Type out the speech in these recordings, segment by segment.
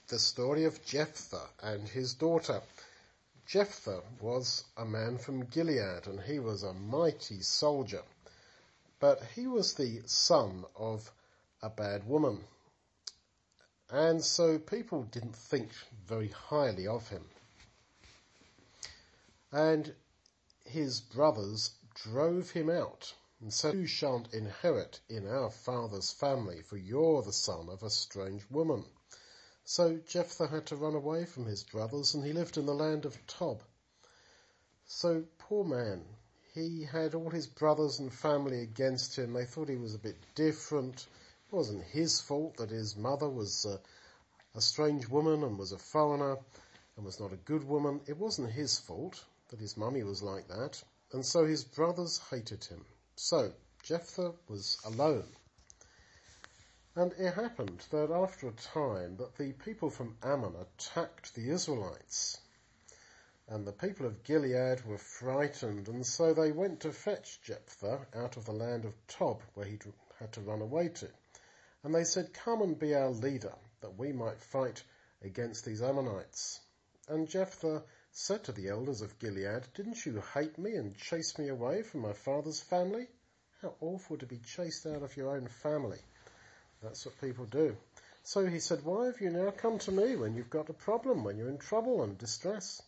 the story of Jephthah and his daughter. Jephthah was a man from Gilead, and he was a mighty soldier. But he was the son of a bad woman. And so people didn't think very highly of him. And his brothers drove him out and said, "You shan't inherit in our father's family, for you're the son of a strange woman." So Jephthah had to run away from his brothers, and he lived in the land of Tob. So poor man, he had all his brothers and family against him. They thought he was a bit different. It wasn't his fault that his mother was a strange woman and was a foreigner and was not a good woman. It wasn't his fault that his mummy was like that. And so his brothers hated him. So Jephthah was alone. And it happened that after a time that the people from Ammon attacked the Israelites. And the people of Gilead were frightened, and so they went to fetch Jephthah out of the land of Tob, where he had to run away to. And they said, "Come and be our leader, that we might fight against these Ammonites." And Jephthah said to the elders of Gilead, "Didn't you hate me and chase me away from my father's family?" How awful to be chased out of your own family. That's what people do. So he said, "Why have you now come to me when you've got a problem, when you're in trouble and distress?"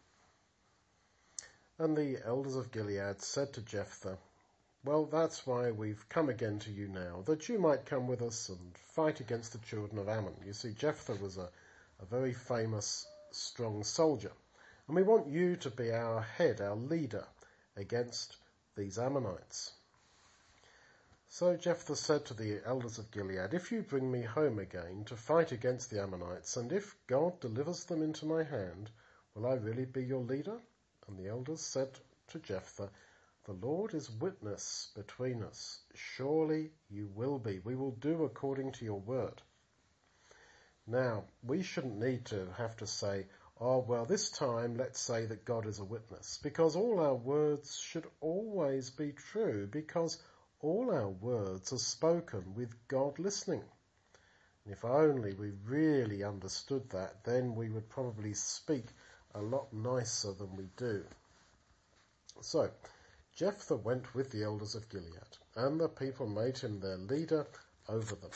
And the elders of Gilead said to Jephthah, "Well, that's why we've come again to you now, that you might come with us and fight against the children of Ammon." You see, Jephthah was a very famous, strong soldier. And we want you to be our head, our leader, against these Ammonites. So Jephthah said to the elders of Gilead, "If you bring me home again to fight against the Ammonites, and if God delivers them into my hand, will I really be your leader?" And the elders said to Jephthah, "The Lord is witness between us. Surely you will be. We will do according to your word." Now, we shouldn't need to have to say, "Oh, well, this time let's say that God is a witness," because all our words should always be true, because all our words are spoken with God listening. And if only we really understood that, then we would probably speak a lot nicer than we do. So, Jephthah went with the elders of Gilead, and the people made him their leader over them.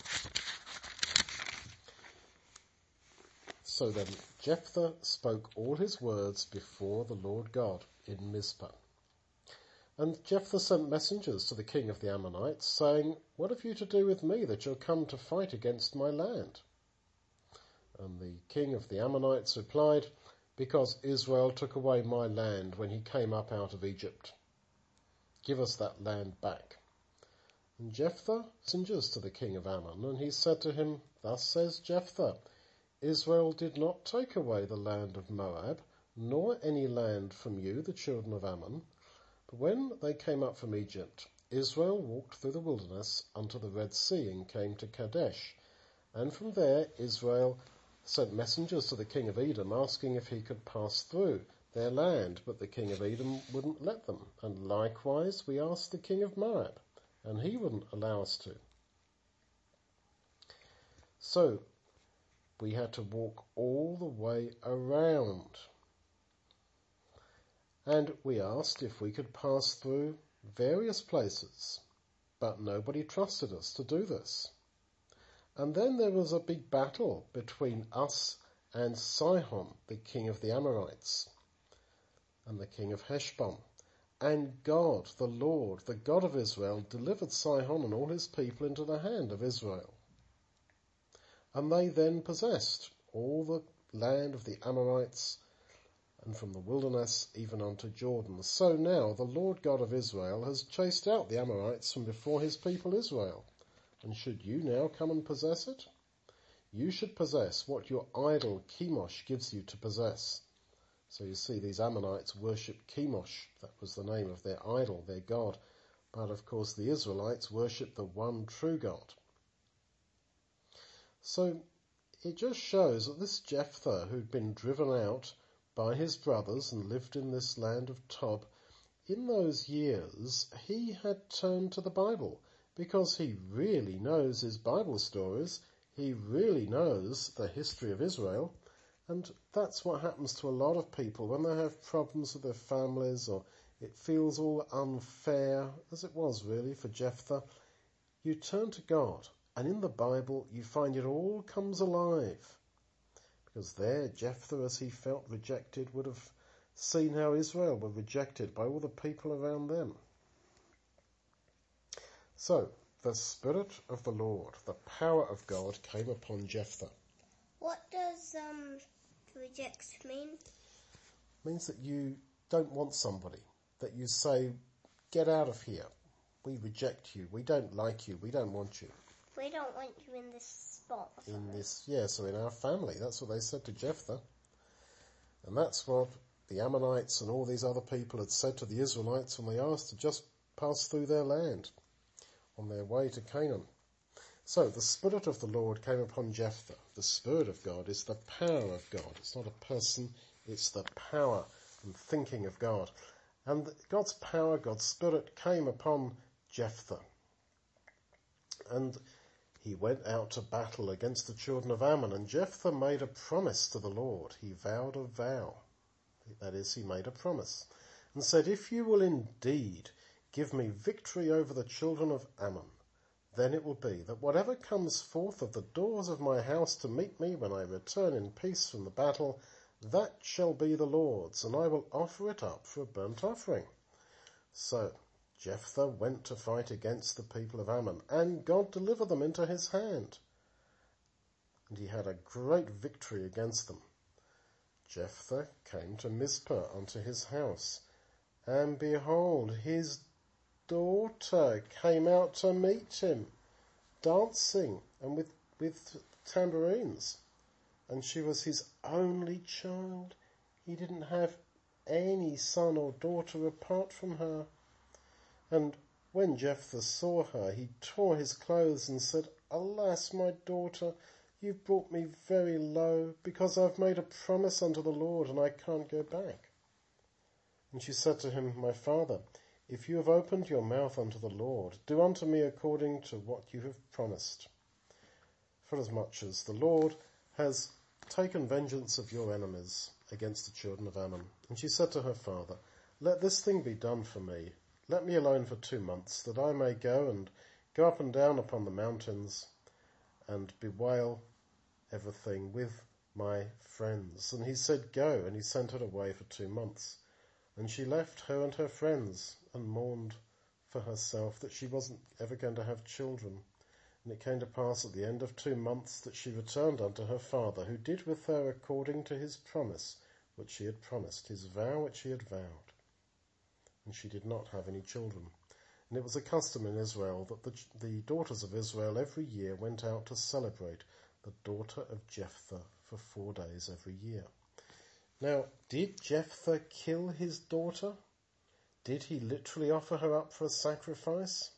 So then Jephthah spoke all his words before the Lord God in Mizpah. And Jephthah sent messengers to the king of the Ammonites, saying, "What have you to do with me that you're come to fight against my land?" And the king of the Ammonites replied, "Because Israel took away my land when he came up out of Egypt. Give us that land back." And Jephthah sent messengers to the king of Ammon, and he said to him, "Thus says Jephthah, Israel did not take away the land of Moab, nor any land from you, the children of Ammon. But when they came up from Egypt, Israel walked through the wilderness unto the Red Sea and came to Kadesh. And from there Israel sent messengers to the king of Edom, asking if he could pass through their land, but the king of Edom wouldn't let them. And likewise we asked the king of Moab, and he wouldn't allow us to. So we had to walk all the way around. And we asked if we could pass through various places, but nobody trusted us to do this. And then there was a big battle between us and Sihon, the king of the Amorites, and the king of Heshbon. And God, the Lord, the God of Israel, delivered Sihon and all his people into the hand of Israel. And they then possessed all the land of the Amorites, and from the wilderness even unto Jordan. So now the Lord God of Israel has chased out the Amorites from before his people Israel. And should you now come and possess it? You should possess what your idol Chemosh gives you to possess. So you see, these Ammonites worshipped Chemosh. That was the name of their idol, their god. But of course the Israelites worshipped the one true God. So it just shows that this Jephthah, who'd been driven out by his brothers and lived in this land of Tob, in those years he had turned to the Bible, because he really knows his Bible stories. he really knows the history of Israel, and that's what happens to a lot of people when they have problems with their families or it feels all unfair, as it was really for Jephthah. You turn to God, and in the Bible you find it all comes alive. Because there, Jephthah, as he felt rejected, would have seen how Israel were rejected by all the people around them. So, the Spirit of the Lord, the power of God, came upon Jephthah. What does reject mean? It means that you don't want somebody, that you say, get out of here. We reject you. We don't like you. We don't want you. We don't want you in this spot. So in our family. That's what they said to Jephthah. And that's what the Ammonites and all these other people had said to the Israelites when they asked to just pass through their land on their way to Canaan. So the Spirit of the Lord came upon Jephthah. The Spirit of God is the power of God. It's not a person, it's the power and thinking of God. And God's power, God's Spirit came upon Jephthah. And he went out to battle against the children of Ammon, and Jephthah made a promise to the Lord. He vowed a vow. That is, he made a promise and said, if you will indeed give me victory over the children of Ammon, then it will be that whatever comes forth of the doors of my house to meet me when I return in peace from the battle, that shall be the Lord's, and I will offer it up for a burnt offering. So Jephthah went to fight against the people of Ammon, and God delivered them into his hand. And he had a great victory against them. Jephthah came to Mizpah unto his house, and behold, his daughter came out to meet him, dancing and with tambourines. And she was his only child. He didn't have any son or daughter apart from her. And when Jephthah saw her, he tore his clothes and said, alas, my daughter, you've brought me very low, because I've made a promise unto the Lord, and I can't go back. And she said to him, my father, if you have opened your mouth unto the Lord, do unto me according to what you have promised. Forasmuch as the Lord has taken vengeance of your enemies against the children of Ammon. And she said to her father, let this thing be done for me. Let me alone for 2 months, that I may go up and down upon the mountains and bewail everything with my friends. And he said, go, and he sent her away for 2 months. And she left her and her friends and mourned for herself that she wasn't ever going to have children. And it came to pass at the end of 2 months that she returned unto her father, who did with her according to his promise which she had promised, his vow which he had vowed. And she did not have any children. And it was a custom in Israel that the daughters of Israel every year went out to celebrate the daughter of Jephthah for 4 days every year. Now, did Jephthah kill his daughter? Did he literally offer her up for a sacrifice?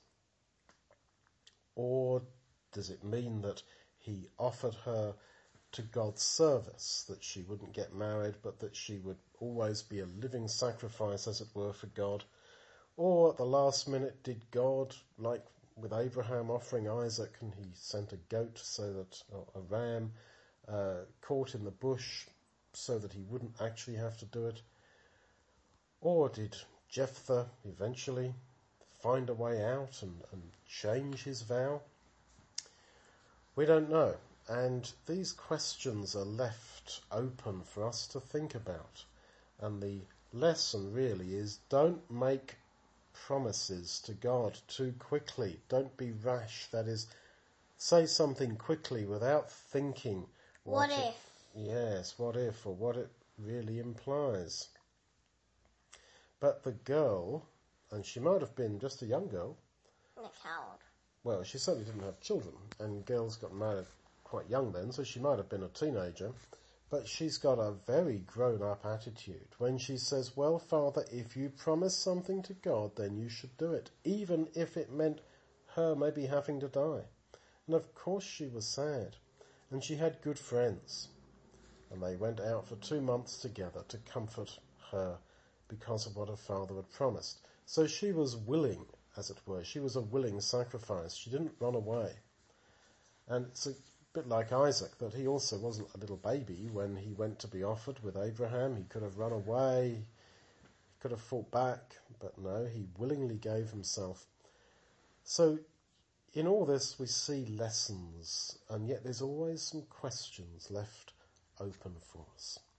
Or does it mean that he offered her to God's service, that she wouldn't get married, but that she would always be a living sacrifice, as it were, for God? Or at the last minute, did God, like with Abraham offering Isaac, and he sent a goat so that, or a ram caught in the bush so that he wouldn't actually have to do it? Or did Jephthah eventually find a way out and change his vow? We don't know. And these questions are left open for us to think about. And the lesson really is, don't make promises to God too quickly. Don't be rash. That is, say something quickly without thinking what if, or what it really implies. But the girl, and she might have been just a young girl. A child. Well, she certainly didn't have children, and girls got married quite young then, so she might have been a teenager. But she's got a very grown-up attitude when she says, well, Father, if you promise something to God, then you should do it, even if it meant her maybe having to die. And of course she was sad, and she had good friends. And they went out for 2 months together to comfort her because of what her father had promised. So she was willing, as it were. She was a willing sacrifice. She didn't run away. And it's a bit like Isaac, that he also wasn't a little baby when he went to be offered with Abraham. He could have run away, he could have fought back, but no, he willingly gave himself. So in all this we see lessons, and yet there's always some questions left open for us.